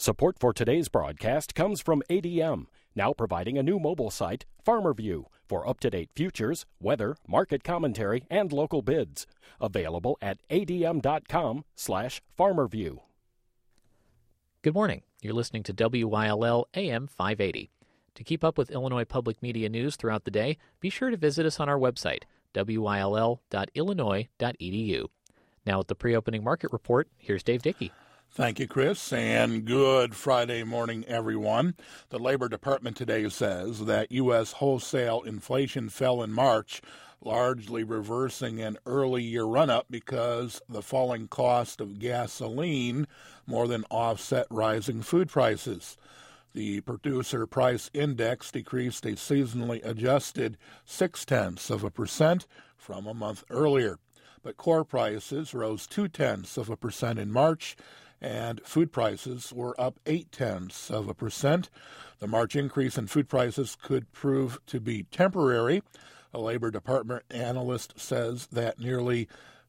Support for today's broadcast comes from ADM, now providing a new mobile site, FarmerView, for up-to-date futures, weather, market commentary, and local bids. Available at adm.com/FarmerView. Good morning. You're listening to WYLL AM 580. To keep up with Illinois public media news throughout the day, be sure to visit us on our website, wyll.illinois.edu. Now with the pre-opening market report, here's Dave Dickey. Thank you, Chris, and good Friday morning, everyone. The Labor Department today says that U.S. wholesale inflation fell in March, largely reversing an early year run-up because the falling cost of gasoline more than offset rising food prices. The Producer Price Index decreased a seasonally adjusted 0.6% from a month earlier, but core prices rose 0.2% in March, and food prices were up 0.8%. The March increase in food prices could prove to be temporary. A Labor Department analyst says that nearly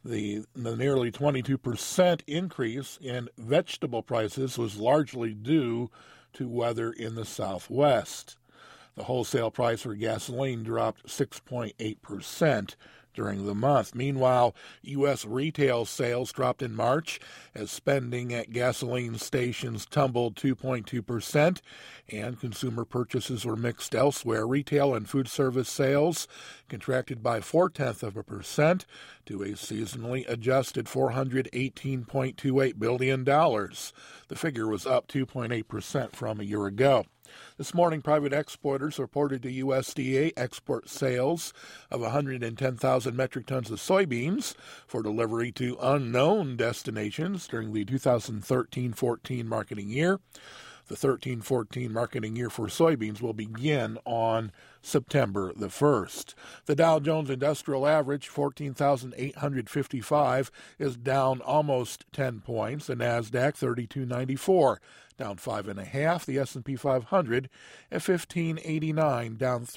22% increase in vegetable prices was largely due to weather in the Southwest. The wholesale price for gasoline dropped 6.8% during the month. Meanwhile, U.S. retail sales dropped in March as spending at gasoline stations tumbled 2.2%, and consumer purchases were mixed elsewhere. Retail and food service sales contracted by 0.4% to a seasonally adjusted $418.28 billion. The figure was up 2.8% from a year ago. This morning, private exporters reported to USDA export sales of 110,000 metric tons of soybeans for delivery to unknown destinations during the 2013-14 marketing year. The 13-14 marketing year for soybeans will begin on September the 1st. The Dow Jones Industrial Average, 14,855, is down almost 10 points. The NASDAQ, 3294, down 5.5. The S&P 500 at 1589, down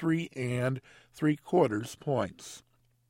3.75 points.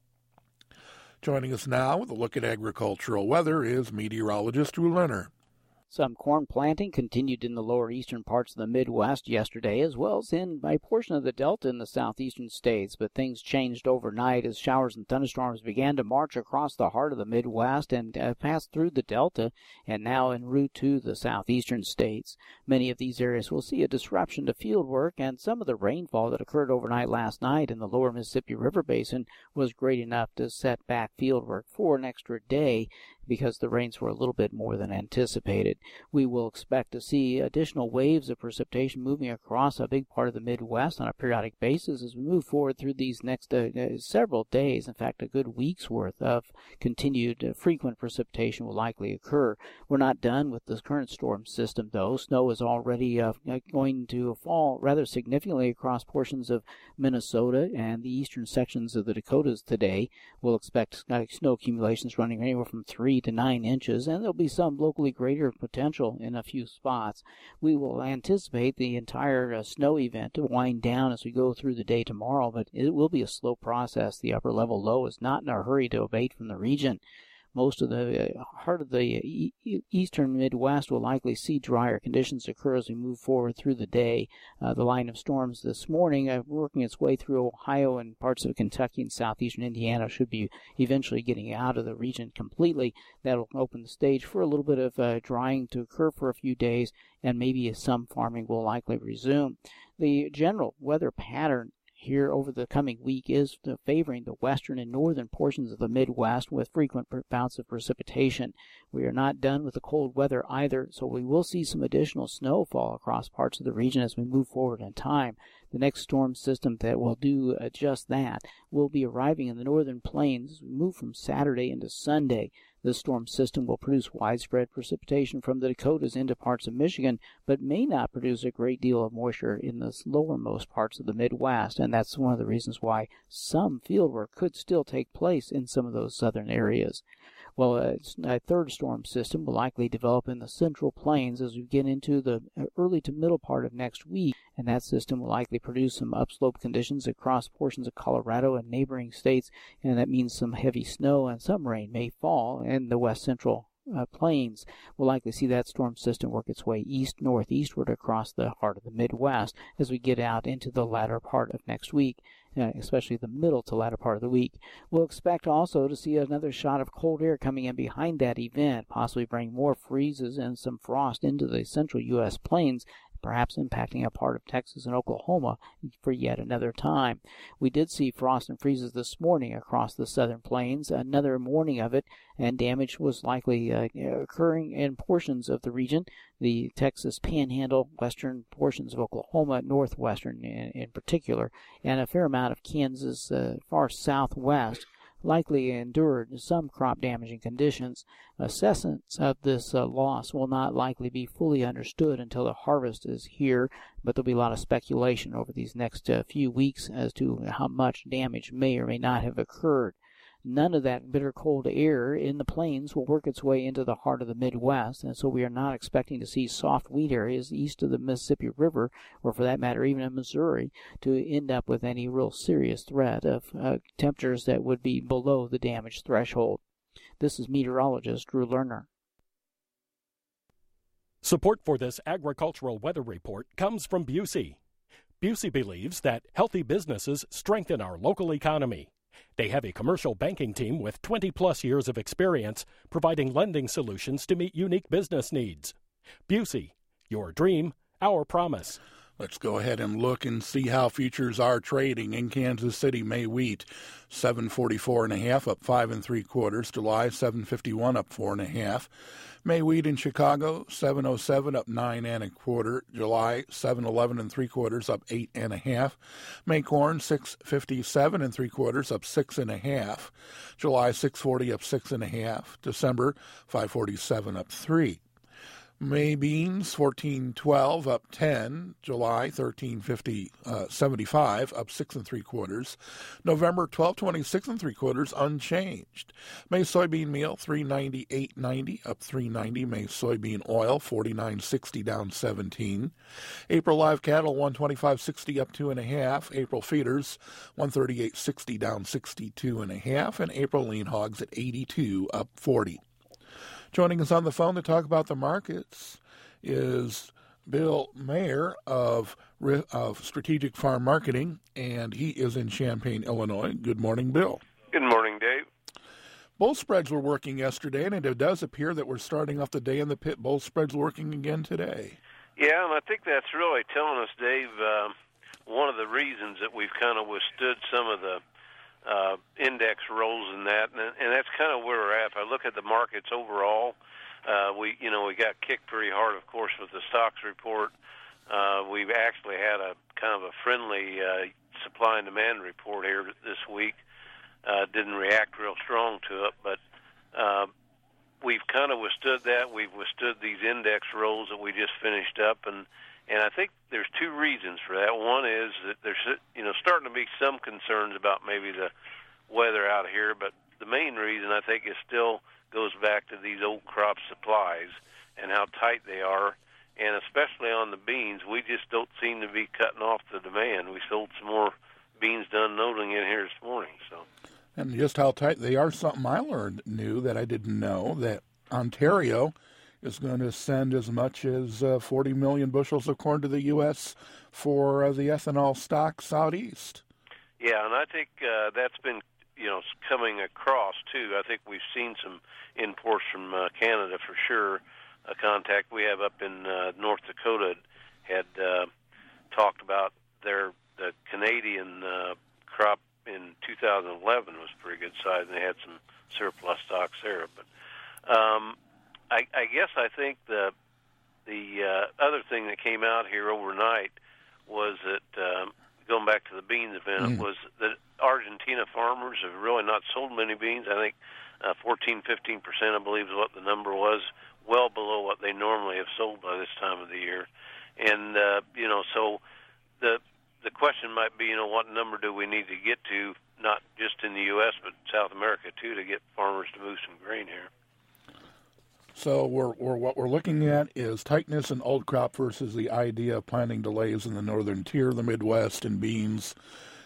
Joining us now with a look at agricultural weather is meteorologist Drew Lerner. Some corn planting continued in the lower eastern parts of the Midwest yesterday, as well as in a portion of the Delta in the southeastern states, but things changed overnight as showers and thunderstorms began to march across the heart of the Midwest and passed through the Delta and now en route to the southeastern states. Many of these areas will see a disruption to field work, and some of the rainfall that occurred overnight last night in the lower Mississippi River Basin was great enough to set back field work for an extra day because the rains were a little bit more than anticipated. We will expect to see additional waves of precipitation moving across a big part of the Midwest on a periodic basis as we move forward through these next several days. In fact, a good week's worth of continued frequent precipitation will likely occur. We're not done with the current storm system, though. Snow is already going to fall rather significantly across portions of Minnesota and the eastern sections of the Dakotas today. We'll expect snow accumulations running anywhere from 3 to 9 inches, and there'll be some locally greater potential in a few spots. We will anticipate the entire snow event to wind down as we go through the day tomorrow, but it will be a slow process. The upper level low is not in a hurry to abate from the region. Most of the heart of the eastern Midwest will likely see drier conditions occur as we move forward through the day. The line of storms this morning, working its way through Ohio and parts of Kentucky and southeastern Indiana, should be eventually getting out of the region completely. That'll open the stage for a little bit of drying to occur for a few days, and maybe some farming will likely resume. The general weather pattern here over the coming week is favoring the western and northern portions of the Midwest with frequent bouts of precipitation. We are not done with the cold weather either, so we will see some additional snowfall across parts of the region as we move forward in time. The next storm system that will do just that will be arriving in the northern plains as we move from Saturday into Sunday. This storm system will produce widespread precipitation from the Dakotas into parts of Michigan, but may not produce a great deal of moisture in the lowermost parts of the Midwest, and that's one of the reasons why some fieldwork could still take place in some of those southern areas. Well, a third storm system will likely develop in the central plains as we get into the early to middle part of next week, and that system will likely produce some upslope conditions across portions of Colorado and neighboring states, and that means some heavy snow and some rain may fall in the west central plains. We'll likely see that storm system work its way east-northeastward across the heart of the Midwest as we get out into the latter part of next week, especially the middle to latter part of the week. We'll expect also to see another shot of cold air coming in behind that event, possibly bring more freezes and some frost into the central U.S. plains, perhaps impacting a part of Texas and Oklahoma for yet another time. We did see frost and freezes this morning across the southern plains, another morning of it, and damage was likely occurring in portions of the region, the Texas Panhandle, western portions of Oklahoma, northwestern in particular, and a fair amount of Kansas far southwest. Likely endured some crop-damaging conditions. Assessments of this loss will not likely be fully understood until the harvest is here, but there'll be a lot of speculation over these next few weeks as to how much damage may or may not have occurred. None of that bitter cold air in the plains will work its way into the heart of the Midwest, and so we are not expecting to see soft wheat areas east of the Mississippi River, or for that matter even in Missouri, to end up with any real serious threat of temperatures that would be below the damage threshold. This is meteorologist Drew Lerner. Support for this agricultural weather report comes from Busey. Busey believes that healthy businesses strengthen our local economy. They have a commercial banking team with 20-plus years of experience providing lending solutions to meet unique business needs. Busey, your dream, our promise. Let's go ahead and look and see how futures are trading in Kansas City. May wheat, 744.5 up 5 3/4. July 751 up 4 1/2. May wheat in Chicago, 707 up 9 1/4. July 711 3/4 up 8 1/2. May corn 657 3/4 up 6 1/2. July 640 up 6 1/2. December 547 up 3. May beans 1412 up 10, July 1350 up 6 3/4, November 1226 3/4 unchanged. May soybean meal 398.90 up 3.90, May soybean oil 49.60 down 17. April live cattle 125.60 up 2 1/2, April feeders 138.60 down 62 1/2, and April lean hogs at 82 up 40. Joining us on the phone to talk about the markets is Bill Mayer of Strategic Farm Marketing, and he is in Champaign, Illinois. Good morning, Bill. Good morning, Dave. Bull spreads were working yesterday, and it does appear that we're starting off the day in the pit. Bull spreads working again today. Yeah, and I think that's really telling us, Dave, one of the reasons that we've kind of withstood some of the index rolls in that, and that's kind of where we're at. If I look at the markets overall, we got kicked pretty hard, of course, with the stocks report. We've actually had a kind of a friendly supply and demand report here this week. Didn't react real strong to it, but we've kind of withstood that. We've withstood these index rolls that we just finished up, and I think there's two reasons for that. One is that there's starting to be some concerns about maybe the weather out here, but the main reason I think is still goes back to these old crop supplies and how tight they are, and especially on the beans, we just don't seem to be cutting off the demand. We sold some more beans done noting in here this morning. So, and just how tight they are, something I learned new that I didn't know, that Ontario is going to send as much as 40 million bushels of corn to the U.S. for the ethanol stocks out east. Yeah, and I think that's been, coming across, too. I think we've seen some imports from Canada for sure. A contact we have up in North Dakota had talked about the Canadian crop in 2011 was pretty good size, and they had some surplus stocks there. But I guess I think the other thing that came out here overnight was that, going back to the beans event, was that Argentina farmers have really not sold many beans. I think 14-15%, I believe, is what the number was, well below what they normally have sold by this time of the year. And, so the question might be, what number do we need to get to, not just in the U.S., but South America, too, to get farmers to move some grain here. So what we're looking at is tightness in old crop versus the idea of planting delays in the northern tier of the Midwest in beans,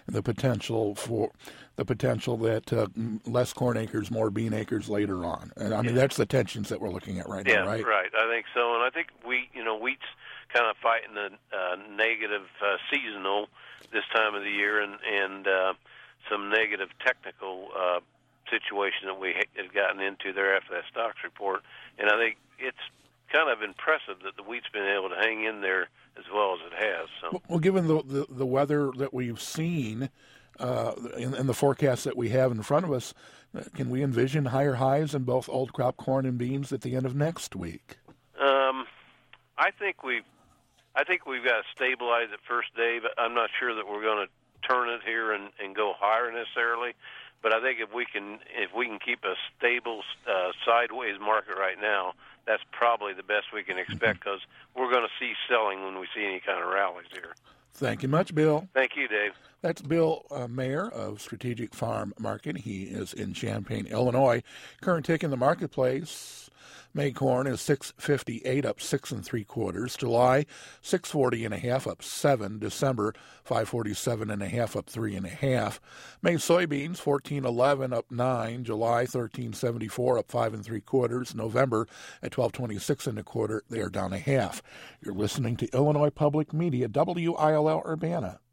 the potential that less corn acres, more bean acres later on. And I mean, that's the tensions that we're looking at right now, right? Yeah, right. I think so. And I think wheat's kind of fighting the negative seasonal this time of the year and some negative technical situation that we had gotten into there after that stocks report. And I think it's kind of impressive that the wheat's been able to hang in there as well as it has. So. Well, given the weather that we've seen in the forecast that we have in front of us, can we envision higher highs in both old crop corn and beans at the end of next week? I think we've got to stabilize it first, Dave. I'm not sure that we're going to turn it here and go higher necessarily. But I think if we can keep a stable sideways market right now, that's probably the best we can expect because we're going to see selling when we see any kind of rallies here. Thank you much, Bill. Thank you, Dave. That's Bill Mayer of Strategic Farm Market. He is in Champaign, Illinois. Current tick in the marketplace. May corn is $6.58 up 6 3/4. July $6.40 up 7. December $5.47 up 3 1/2. May soybeans $14.11 up 9. July $13.74 up 5 3/4. November at $12.26 1/4. They are down 1/2. You're listening to Illinois Public Media, WILL Urbana.